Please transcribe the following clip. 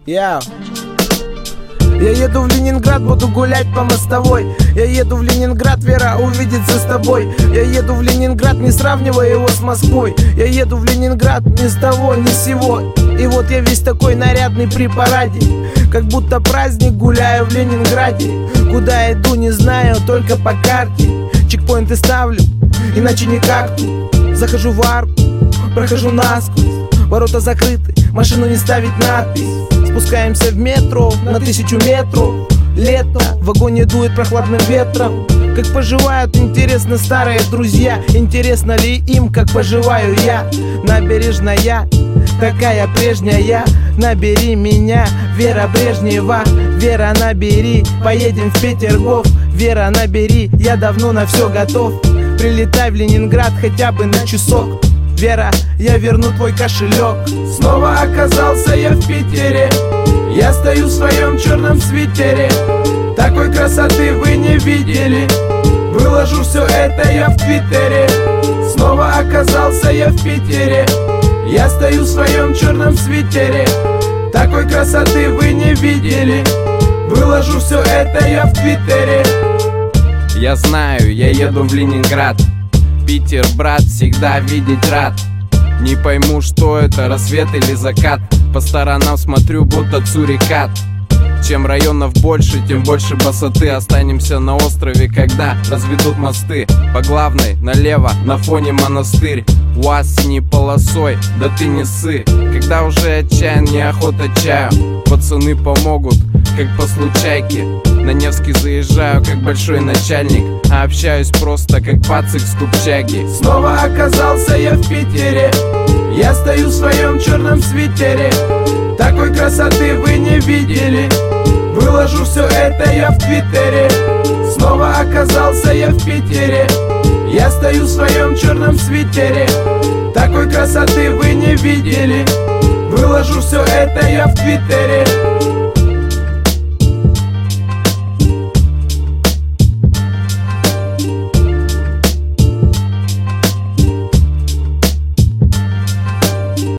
Я еду в Ленинград, буду гулять по мостовой. Я еду в Ленинград, Вера увидится с тобой. Я еду в Ленинград, не сравнивая его с Москвой. Я еду в Ленинград ни с того, ни с сего. И вот я весь такой нарядный при параде, как будто праздник, гуляю в Ленинграде. Куда иду, не знаю, только по карте. Чекпоинты ставлю, иначе никак тут. Захожу в арку, прохожу насквозь. Ворота закрыты, машину не ставить надпись. Спускаемся в метро на 1000 метров. Лето, в вагоне дует прохладным ветром. Как поживают, интересно, старые друзья? Интересно ли им, как поживаю я? Набережная, такая прежняя. Набери меня, Вера Брежнева. Вера, набери, поедем в Петергоф. Вера, набери, я давно на все готов. Прилетай в Ленинград хотя бы на часок. Вера, я верну твой кошелек. Снова оказался я в Питере. Я стою в своем черном свитере. Такой красоты вы не видели. Выложу все это я в Твиттере. Снова оказался я в Питере. Я стою в своем черном свитере. Такой красоты вы не видели. Выложу все это я в Твиттере. Я знаю, я еду в Ленинград. Питер, брат, всегда видеть рад. Не пойму, что это, рассвет или закат. По сторонам смотрю, будто цурикат. Чем районов больше, тем больше басоты. Останемся на острове, когда разведут мосты. По главной налево, на фоне монастырь. УАЗ синей полосой, да ты не ссы. Когда уже отчаян, неохота чаю. Пацаны помогут, как по случайке. На Невский заезжаю, как большой начальник. А общаюсь просто, как пацик с купчаги. Снова оказался я в Питере. Я стою в своем черном свитере. Такой красоты вы не видели. Выложу все это я в Твиттере. Снова оказался я в Питере. Я стою в своем черном свитере. Такой красоты вы не видели. Выложу все это я в Твиттере.